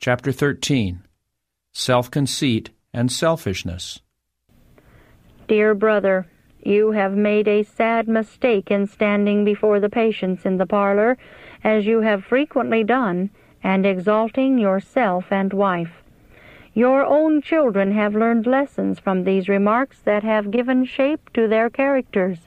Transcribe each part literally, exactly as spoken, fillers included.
Chapter thirteen. Self-Conceit and Selfishness. Dear brother, you have made a sad mistake in standing before the patients in the parlor, as you have frequently done, and exalting yourself and wife. Your own children have learned lessons from these remarks that have given shape to their characters.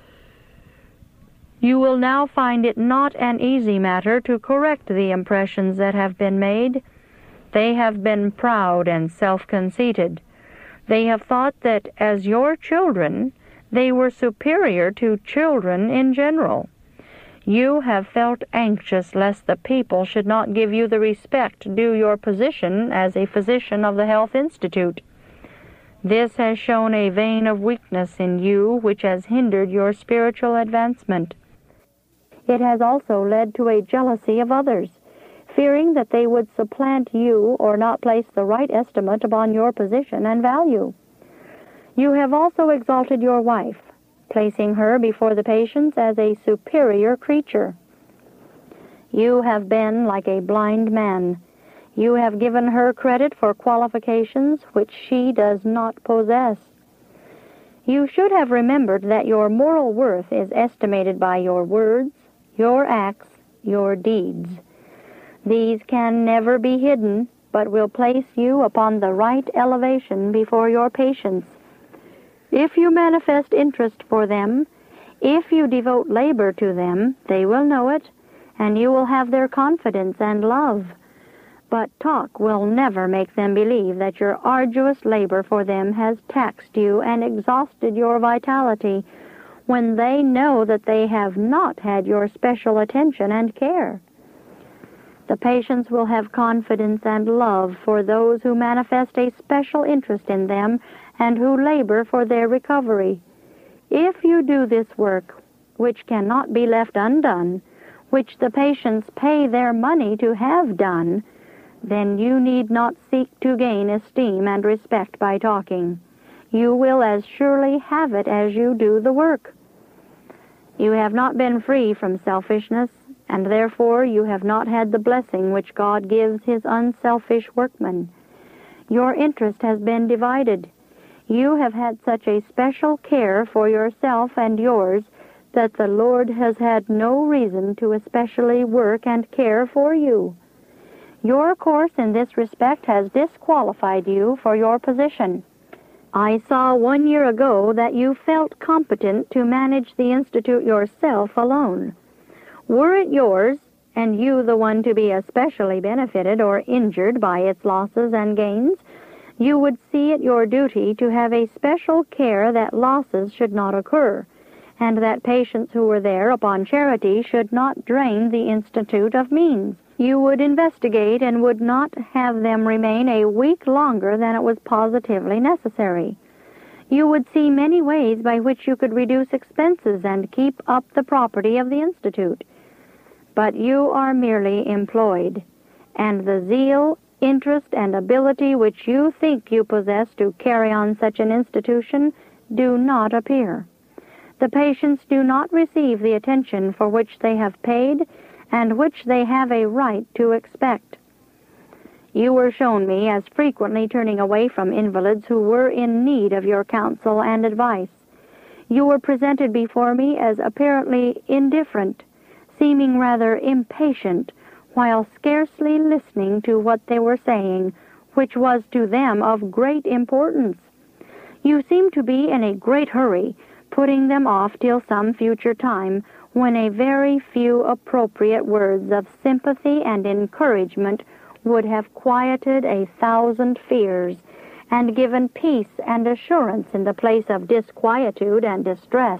You will now find it not an easy matter to correct the impressions that have been made. They have been proud and self-conceited. They have thought that as your children, they were superior to children in general. You have felt anxious lest the people should not give you the respect due your position as a physician of the Health Institute. This has shown a vein of weakness in you which has hindered your spiritual advancement. It has also led to a jealousy of others, fearing that they would supplant you or not place the right estimate upon your position and value. You have also exalted your wife, placing her before the patients as a superior creature. You have been like a blind man. You have given her credit for qualifications which she does not possess. You should have remembered that your moral worth is estimated by your words, your acts, your deeds. These can never be hidden, but will place you upon the right elevation before your patients. If you manifest interest for them, if you devote labor to them, they will know it, and you will have their confidence and love. But talk will never make them believe that your arduous labor for them has taxed you and exhausted your vitality, when they know that they have not had your special attention and care. The patients will have confidence and love for those who manifest a special interest in them and who labor for their recovery. If you do this work, which cannot be left undone, which the patients pay their money to have done, then you need not seek to gain esteem and respect by talking. You will as surely have it as you do the work. You have not been free from selfishness, and therefore you have not had the blessing which God gives his unselfish workmen. Your interest has been divided. You have had such a special care for yourself and yours that the Lord has had no reason to especially work and care for you. Your course in this respect has disqualified you for your position. I saw one year ago that you felt competent to manage the Institute yourself alone. Were it yours, and you the one to be especially benefited or injured by its losses and gains, you would see it your duty to have a special care that losses should not occur, and that patients who were there upon charity should not drain the Institute of means. You would investigate and would not have them remain a week longer than it was positively necessary. You would see many ways by which you could reduce expenses and keep up the property of the Institute. But you are merely employed, and the zeal, interest, and ability which you think you possess to carry on such an institution do not appear. The patients do not receive the attention for which they have paid and which they have a right to expect. You were shown me as frequently turning away from invalids who were in need of your counsel and advice. You were presented before me as apparently indifferent, seeming rather impatient, while scarcely listening to what they were saying, which was to them of great importance. You seemed to be in a great hurry, putting them off till some future time, when a very few appropriate words of sympathy and encouragement would have quieted a thousand fears, and given peace and assurance in the place of disquietude and distress.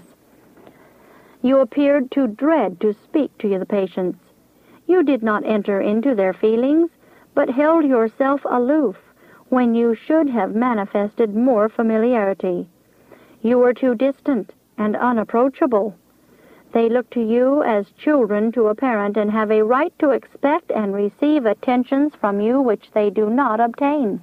You appeared to dread to speak to the patients. You did not enter into their feelings, but held yourself aloof, when you should have manifested more familiarity. You were too distant and unapproachable. They look to you as children to a parent, and have a right to expect and receive attentions from you which they do not obtain.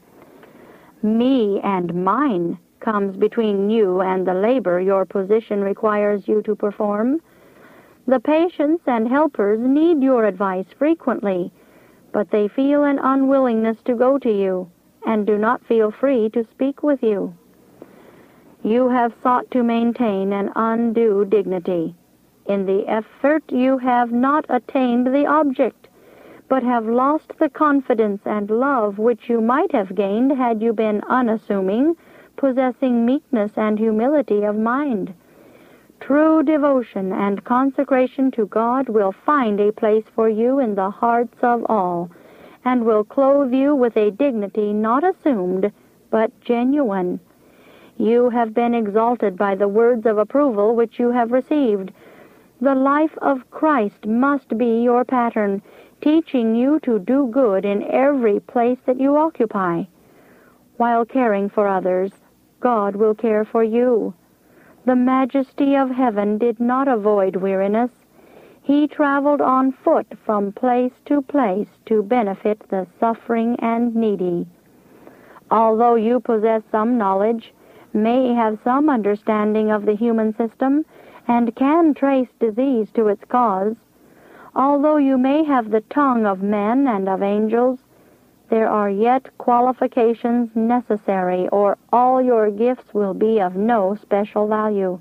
Me and mine comes between you and the labor your position requires you to perform. The patients and helpers need your advice frequently, but they feel an unwillingness to go to you, and do not feel free to speak with you. You have sought to maintain an undue dignity. In the effort you have not attained the object, but have lost the confidence and love which you might have gained had you been unassuming, possessing meekness and humility of mind. True devotion and consecration to God will find a place for you in the hearts of all, and will clothe you with a dignity not assumed, but genuine. You have been exalted by the words of approval which you have received. The life of Christ must be your pattern, teaching you to do good in every place that you occupy. While caring for others, God will care for you. The majesty of heaven did not avoid weariness. He traveled on foot from place to place to benefit the suffering and needy. Although you possess some knowledge, may have some understanding of the human system, and can trace disease to its cause, although you may have the tongue of men and of angels, there are yet qualifications necessary, or all your gifts will be of no special value.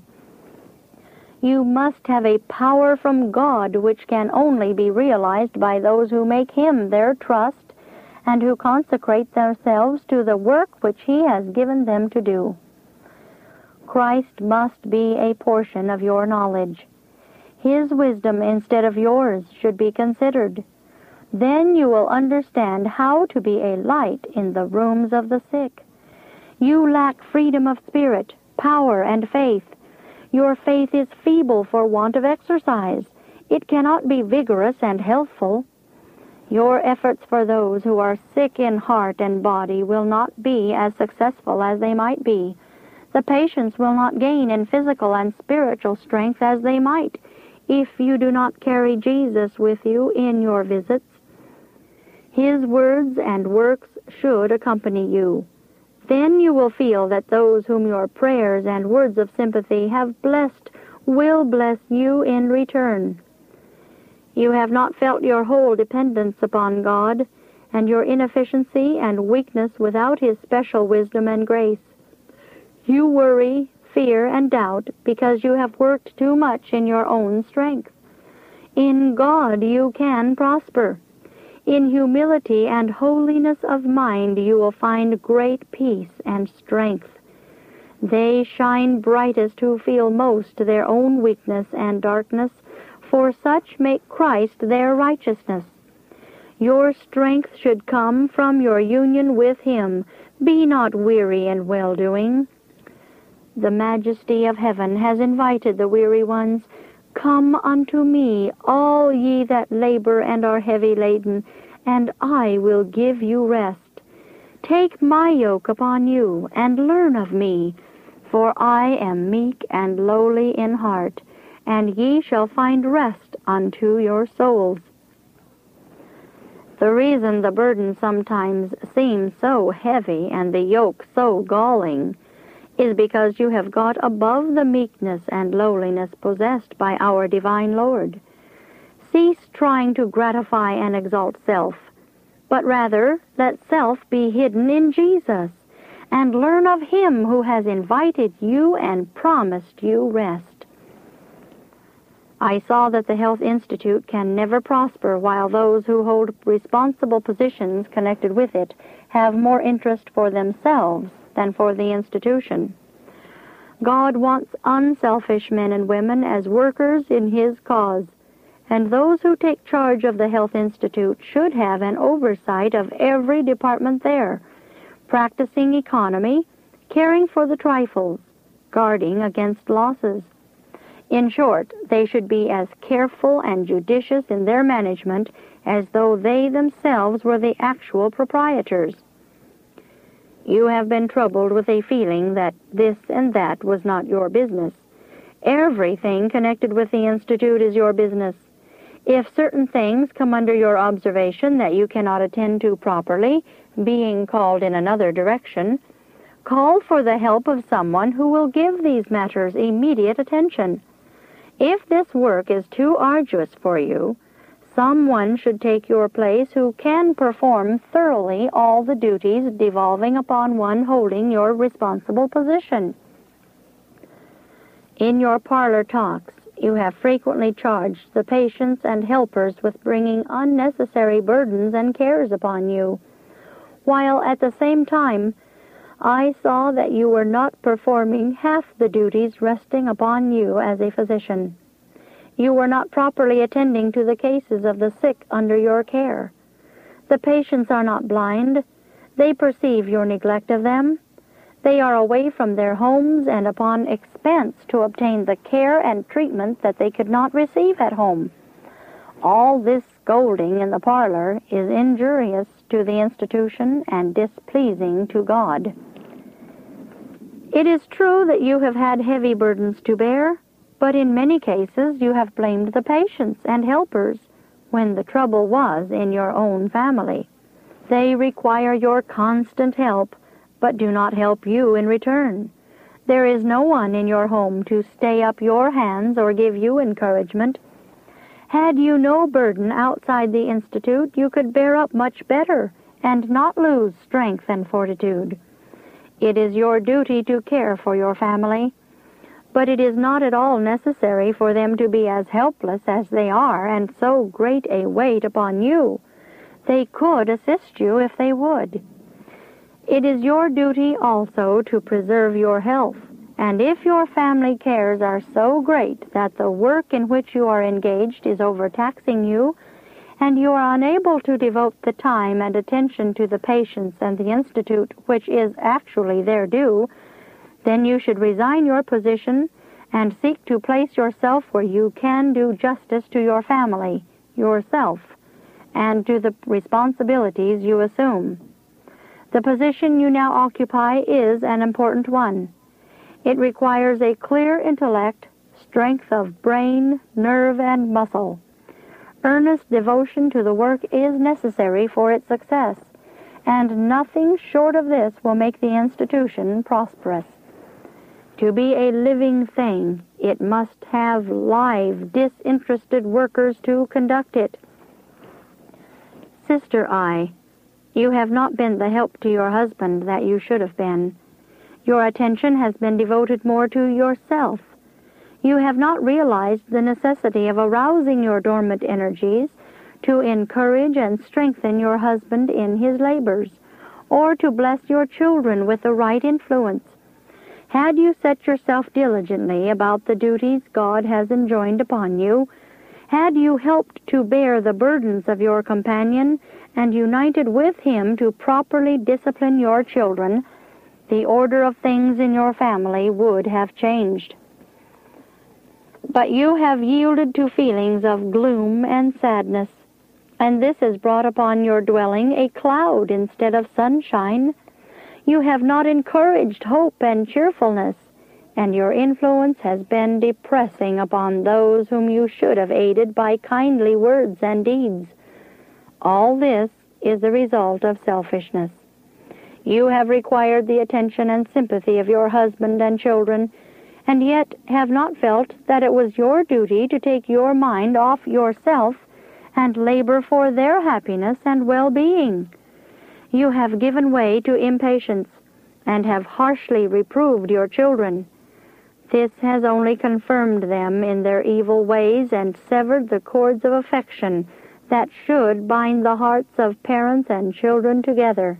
You must have a power from God which can only be realized by those who make Him their trust and who consecrate themselves to the work which He has given them to do. Christ must be a portion of your knowledge. His wisdom instead of yours should be considered. Then you will understand how to be a light in the rooms of the sick. You lack freedom of spirit, power, and faith. Your faith is feeble for want of exercise. It cannot be vigorous and healthful. Your efforts for those who are sick in heart and body will not be as successful as they might be. The patients will not gain in physical and spiritual strength as they might if you do not carry Jesus with you in your visits. His words and works should accompany you. Then you will feel that those whom your prayers and words of sympathy have blessed will bless you in return. You have not felt your whole dependence upon God, and your inefficiency and weakness without His special wisdom and grace. You worry, fear, and doubt because you have worked too much in your own strength. In God you can prosper. In humility and holiness of mind you will find great peace and strength. They shine brightest who feel most their own weakness and darkness, for such make Christ their righteousness. Your strength should come from your union with Him. Be not weary in well-doing. The majesty of heaven has invited the weary ones. Come unto me, all ye that labor and are heavy laden, and I will give you rest. Take my yoke upon you, and learn of me, for I am meek and lowly in heart, and ye shall find rest unto your souls. The reason the burden sometimes seems so heavy and the yoke so galling is because you have got above the meekness and lowliness possessed by our divine Lord. Cease trying to gratify and exalt self, but rather let self be hidden in Jesus, and learn of Him who has invited you and promised you rest. I saw that the Health Institute can never prosper while those who hold responsible positions connected with it have more interest for themselves than for the institution. God wants unselfish men and women as workers in His cause, and those who take charge of the Health Institute should have an oversight of every department there, practicing economy, caring for the trifles, guarding against losses. In short, they should be as careful and judicious in their management as though they themselves were the actual proprietors. You have been troubled with a feeling that this and that was not your business. Everything connected with the Institute is your business. If certain things come under your observation that you cannot attend to properly, being called in another direction, call for the help of someone who will give these matters immediate attention. If this work is too arduous for you, Someone should take your place who can perform thoroughly all the duties devolving upon one holding your responsible position. In your parlor talks, you have frequently charged the patients and helpers with bringing unnecessary burdens and cares upon you, while at the same time I saw that you were not performing half the duties resting upon you as a physician. You were not properly attending to the cases of the sick under your care. The patients are not blind. They perceive your neglect of them. They are away from their homes and upon expense to obtain the care and treatment that they could not receive at home. All this scolding in the parlor is injurious to the institution and displeasing to God. It is true that you have had heavy burdens to bear, but in many cases you have blamed the patients and helpers when the trouble was in your own family. They require your constant help, but do not help you in return. There is no one in your home to stay up your hands or give you encouragement. Had you no burden outside the Institute, you could bear up much better and not lose strength and fortitude. It is your duty to care for your family, but it is not at all necessary for them to be as helpless as they are and so great a weight upon you. They could assist you if they would. It is your duty also to preserve your health, and if your family cares are so great that the work in which you are engaged is overtaxing you, and you are unable to devote the time and attention to the patients and the Institute which is actually their due, then you should resign your position and seek to place yourself where you can do justice to your family, yourself, and to the responsibilities you assume. The position you now occupy is an important one. It requires a clear intellect, strength of brain, nerve, and muscle. Earnest devotion to the work is necessary for its success, and nothing short of this will make the institution prosperous. To be a living thing, it must have live, disinterested workers to conduct it. Sister I, you have not been the help to your husband that you should have been. Your attention has been devoted more to yourself. You have not realized the necessity of arousing your dormant energies to encourage and strengthen your husband in his labors, or to bless your children with the right influence. Had you set yourself diligently about the duties God has enjoined upon you, had you helped to bear the burdens of your companion and united with him to properly discipline your children, the order of things in your family would have changed. But you have yielded to feelings of gloom and sadness, and this has brought upon your dwelling a cloud instead of sunshine. You have not encouraged hope and cheerfulness, and your influence has been depressing upon those whom you should have aided by kindly words and deeds. All this is the result of selfishness. You have required the attention and sympathy of your husband and children, and yet have not felt that it was your duty to take your mind off yourself and labor for their happiness and well-being. You have given way to impatience and have harshly reproved your children. This has only confirmed them in their evil ways and severed the cords of affection that should bind the hearts of parents and children together.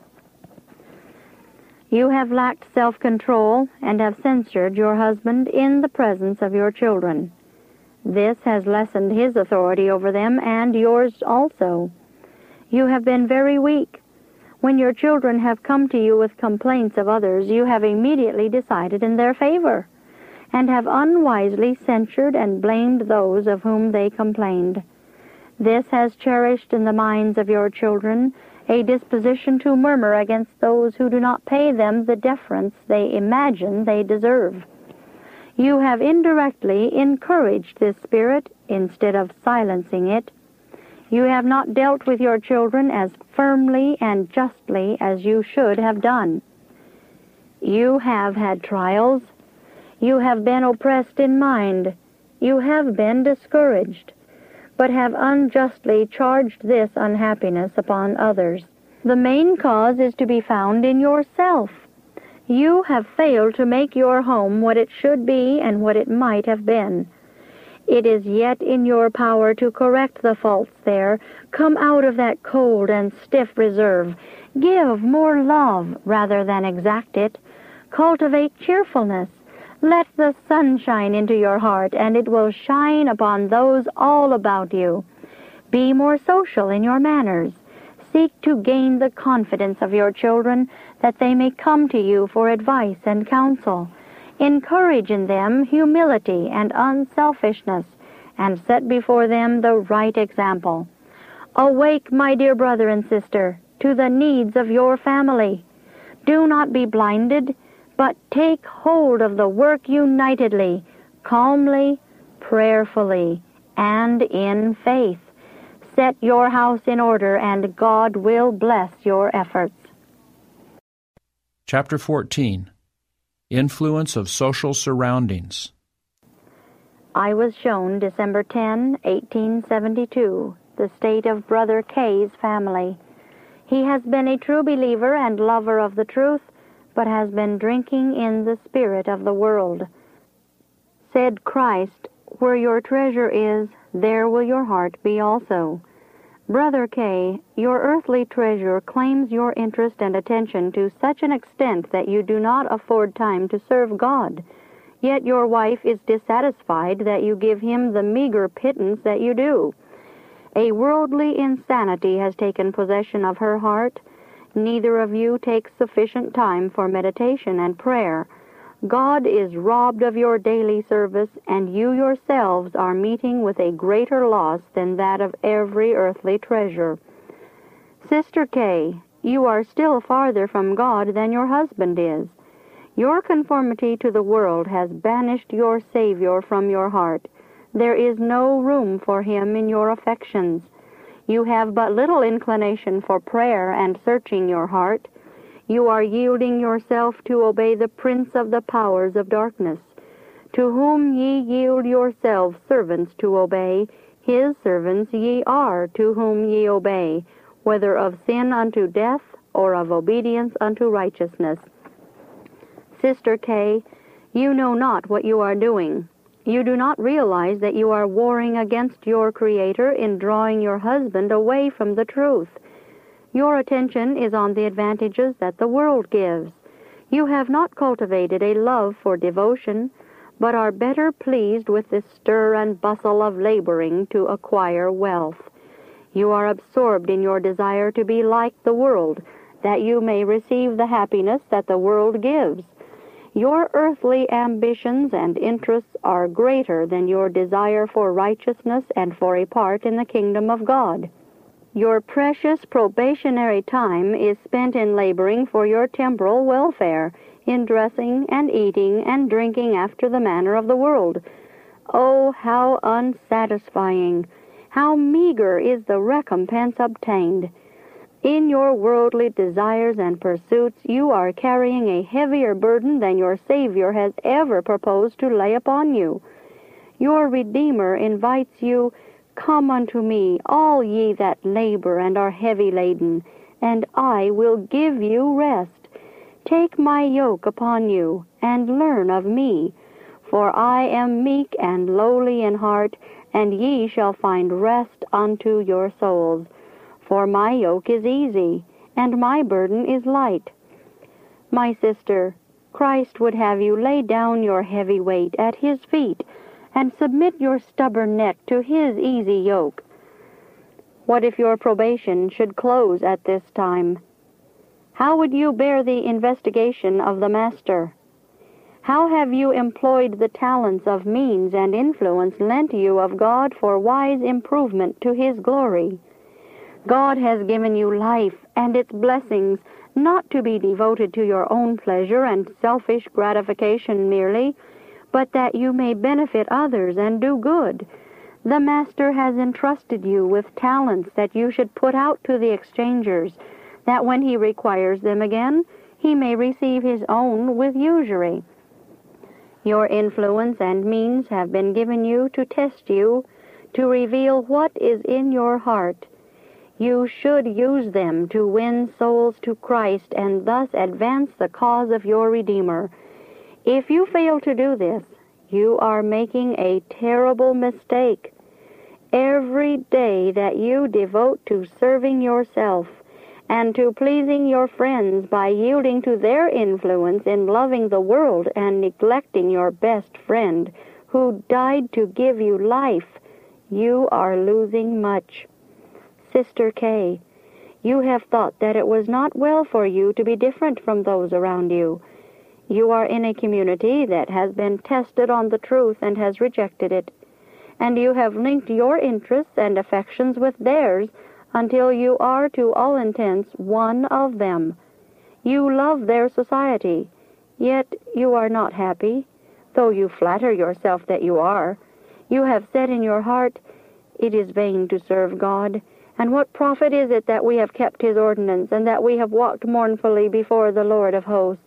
You have lacked self-control and have censured your husband in the presence of your children. This has lessened his authority over them and yours also. You have been very weak. When your children have come to you with complaints of others, you have immediately decided in their favor, and have unwisely censured and blamed those of whom they complained. This has cherished in the minds of your children a disposition to murmur against those who do not pay them the deference they imagine they deserve. You have indirectly encouraged this spirit instead of silencing it. You have not dealt with your children as firmly and justly as you should have done. You have had trials. You have been oppressed in mind. You have been discouraged. but have unjustly charged this unhappiness upon others. The main cause is to be found in yourself. You have failed to make your home what it should be and what it might have been. It is yet in your power to correct the faults there. Come out of that cold and stiff reserve. Give more love rather than exact it. Cultivate cheerfulness. Let the sun shine into your heart, and it will shine upon those all about you. Be more social in your manners. Seek to gain the confidence of your children, that they may come to you for advice and counsel. Encourage in them humility and unselfishness, and set before them the right example. Awake, my dear brother and sister, to the needs of your family. Do not be blinded, but take hold of the work unitedly, calmly, prayerfully, and in faith. Set your house in order, and God will bless your efforts. Chapter fourteen. Influence of Social Surroundings. I was shown December tenth, eighteen seventy-two, the state of Brother Kay's family. He has been a true believer and lover of the truth, but has been drinking in the spirit of the world. Said Christ, "Where your treasure is, there will your heart be also." Brother Kay, your earthly treasure claims your interest and attention to such an extent that you do not afford time to serve God. Yet your wife is dissatisfied that you give him the meager pittance that you do. A worldly insanity has taken possession of her heart. Neither of you takes sufficient time for meditation and prayer. God is robbed of your daily service, and you yourselves are meeting with a greater loss than that of every earthly treasure. Sister Kay, you are still farther from God than your husband is. Your conformity to the world has banished your Savior from your heart. There is no room for him in your affections. You have but little inclination for prayer and searching your heart. You are yielding yourself to obey the prince of the powers of darkness, to whom ye yield yourselves servants to obey. His servants ye are, to whom ye obey, whether of sin unto death or of obedience unto righteousness. Sister Kay, you know not what you are doing. You do not realize that you are warring against your Creator in drawing your husband away from the truth. Your attention is on the advantages that the world gives. You have not cultivated a love for devotion, but are better pleased with the stir and bustle of laboring to acquire wealth. You are absorbed in your desire to be like the world, that you may receive the happiness that the world gives. Your earthly ambitions and interests are greater than your desire for righteousness and for a part in the kingdom of God. Your precious probationary time is spent in laboring for your temporal welfare, in dressing and eating and drinking after the manner of the world. Oh, how unsatisfying, how meager is the recompense obtained! In your worldly desires and pursuits, you are carrying a heavier burden than your Savior has ever proposed to lay upon you. Your Redeemer invites you, "Come unto me, all ye that labor and are heavy laden, and I will give you rest. Take my yoke upon you, and learn of me. For I am meek and lowly in heart, and ye shall find rest unto your souls. For my yoke is easy, and my burden is light." My sister, Christ would have you lay down your heavy weight at his feet, and submit your stubborn neck to his easy yoke. What if your probation should close at this time? How would you bear the investigation of the Master? How have you employed the talents of means and influence lent you of God for wise improvement to his glory? God has given you life and its blessings, not to be devoted to your own pleasure and selfish gratification merely, but that you may benefit others and do good. The Master has entrusted you with talents that you should put out to the exchangers, that when he requires them again, he may receive his own with usury. Your influence and means have been given you to test you, to reveal what is in your heart. You should use them to win souls to Christ and thus advance the cause of your Redeemer. If you fail to do this, you are making a terrible mistake. Every day that you devote to serving yourself and to pleasing your friends by yielding to their influence in loving the world and neglecting your best friend who died to give you life, you are losing much. Sister Kay, you have thought that it was not well for you to be different from those around you. You are in a community that has been tested on the truth and has rejected it, and you have linked your interests and affections with theirs until you are, to all intents, one of them. You love their society, yet you are not happy, though you flatter yourself that you are. You have said in your heart, "It is vain to serve God, and what profit is it that we have kept his ordinance, and that we have walked mournfully before the Lord of hosts?"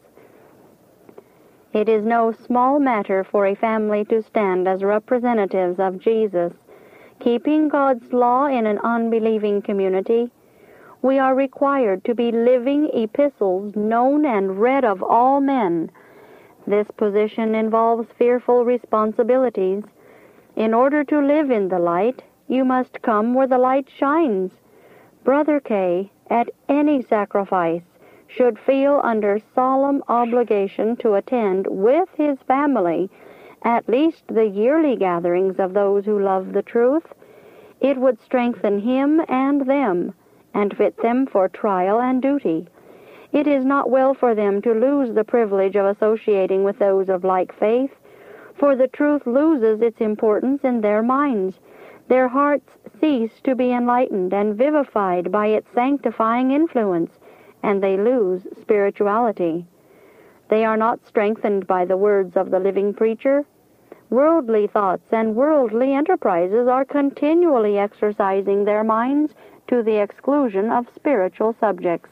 It is no small matter for a family to stand as representatives of Jesus, keeping God's law in an unbelieving community. We are required to be living epistles known and read of all men. This position involves fearful responsibilities. In order to live in the light, you must come where the light shines. Brother Kay, at any sacrifice, should feel under solemn obligation to attend with his family at least the yearly gatherings of those who love the truth. It would strengthen him and them, and fit them for trial and duty. It is not well for them to lose the privilege of associating with those of like faith, for the truth loses its importance in their minds. Their hearts cease to be enlightened and vivified by its sanctifying influence, and they lose spirituality. They are not strengthened by the words of the living preacher. Worldly thoughts and worldly enterprises are continually exercising their minds to the exclusion of spiritual subjects.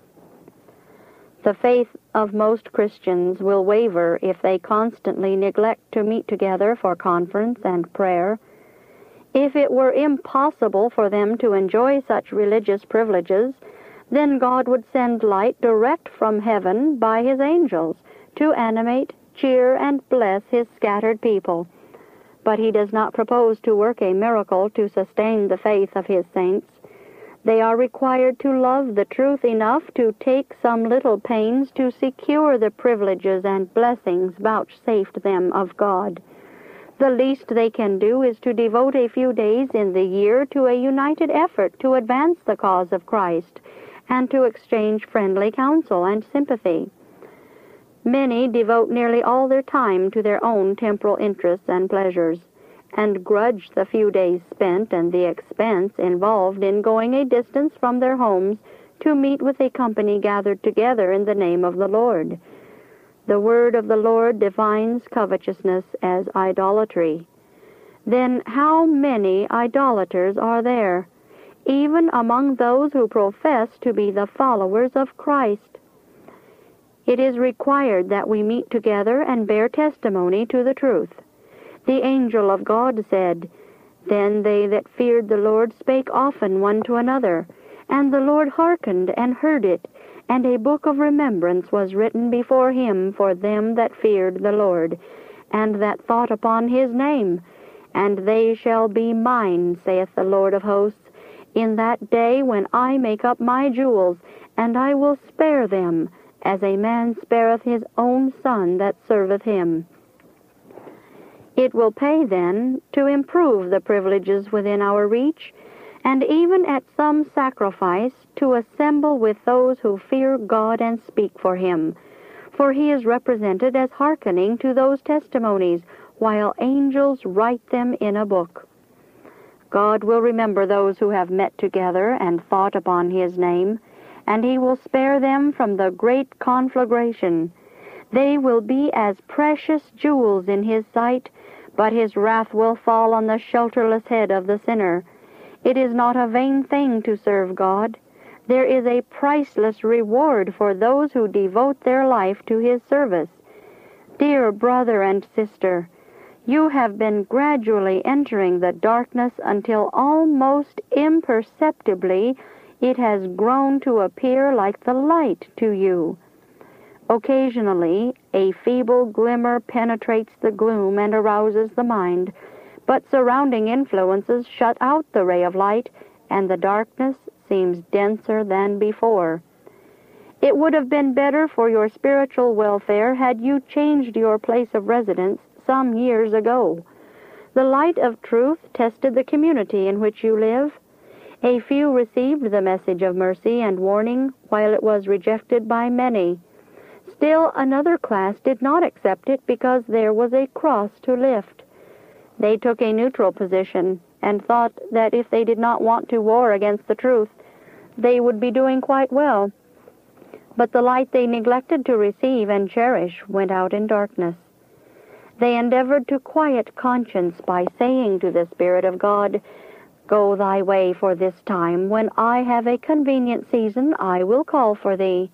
The faith of most Christians will waver if they constantly neglect to meet together for conference and prayer. If it were impossible for them to enjoy such religious privileges, then God would send light direct from heaven by his angels to animate, cheer, and bless his scattered people. But he does not propose to work a miracle to sustain the faith of his saints. They are required to love the truth enough to take some little pains to secure the privileges and blessings vouchsafed them of God. The least they can do is to devote a few days in the year to a united effort to advance the cause of Christ, and to exchange friendly counsel and sympathy. Many devote nearly all their time to their own temporal interests and pleasures, and grudge the few days spent and the expense involved in going a distance from their homes to meet with a company gathered together in the name of the Lord. The word of the Lord defines covetousness as idolatry. Then how many idolaters are there, even among those who profess to be the followers of Christ? It is required that we meet together and bear testimony to the truth. The angel of God said, "Then they that feared the Lord spake often one to another, and the Lord hearkened and heard it, and a book of remembrance was written before him for them that feared the Lord, and that thought upon his name. And they shall be mine, saith the Lord of hosts, in that day when I make up my jewels, and I will spare them, as a man spareth his own son that serveth him." It will pay, then, to improve the privileges within our reach, and even at some sacrifice to assemble with those who fear God and speak for him, for he is represented as hearkening to those testimonies, while angels write them in a book. God will remember those who have met together and thought upon his name, and he will spare them from the great conflagration. They will be as precious jewels in his sight, but his wrath will fall on the shelterless head of the sinner. It is not a vain thing to serve God. There is a priceless reward for those who devote their life to his service. Dear brother and sister, You have been gradually entering the darkness until almost imperceptibly it has grown to appear like the light to you. Occasionally, a feeble glimmer penetrates the gloom and arouses the mind, but surrounding influences shut out the ray of light, and the darkness seems denser than before. It would have been better for your spiritual welfare had you changed your place of residence some years ago. The light of truth tested the community in which you live. A few received the message of mercy and warning, while it was rejected by many. Still another class did not accept it because there was a cross to lift. They took a neutral position and thought that if they did not want to war against the truth, they would be doing quite well. But the light they neglected to receive and cherish went out in darkness. They endeavored to quiet conscience by saying to the Spirit of God, "Go thy way for this time. When I have a convenient season, I will call for thee."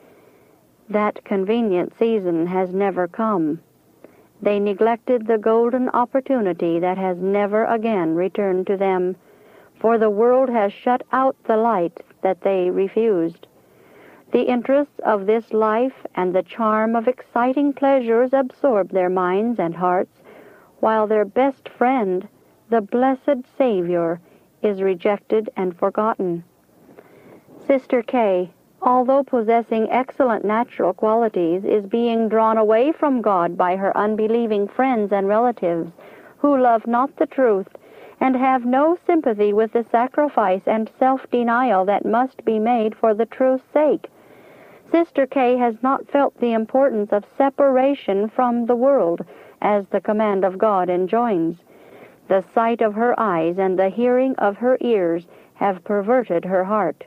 That convenient season has never come. They neglected the golden opportunity that has never again returned to them, for the world has shut out the light that they refused. The interests of this life and the charm of exciting pleasures absorb their minds and hearts, while their best friend, the blessed Savior, is rejected and forgotten. Sister Kay, although possessing excellent natural qualities, is being drawn away from God by her unbelieving friends and relatives, who love not the truth and have no sympathy with the sacrifice and self-denial that must be made for the truth's sake. Sister Kay has not felt the importance of separation from the world, as the command of God enjoins. The sight of her eyes and the hearing of her ears have perverted her heart.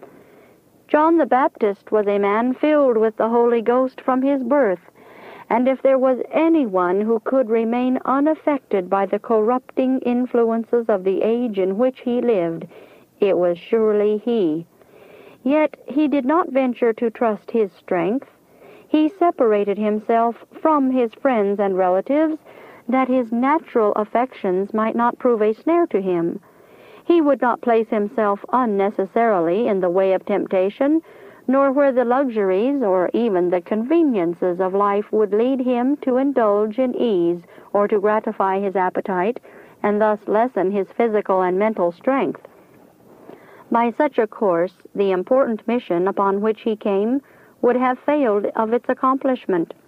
John the Baptist was a man filled with the Holy Ghost from his birth, and if there was anyone who could remain unaffected by the corrupting influences of the age in which he lived, it was surely he. Yet he did not venture to trust his strength. He separated himself from his friends and relatives, that his natural affections might not prove a snare to him. He would not place himself unnecessarily in the way of temptation, nor where the luxuries or even the conveniences of life would lead him to indulge in ease or to gratify his appetite, and thus lessen his physical and mental strength. By such a course, the important mission upon which he came would have failed of its accomplishment.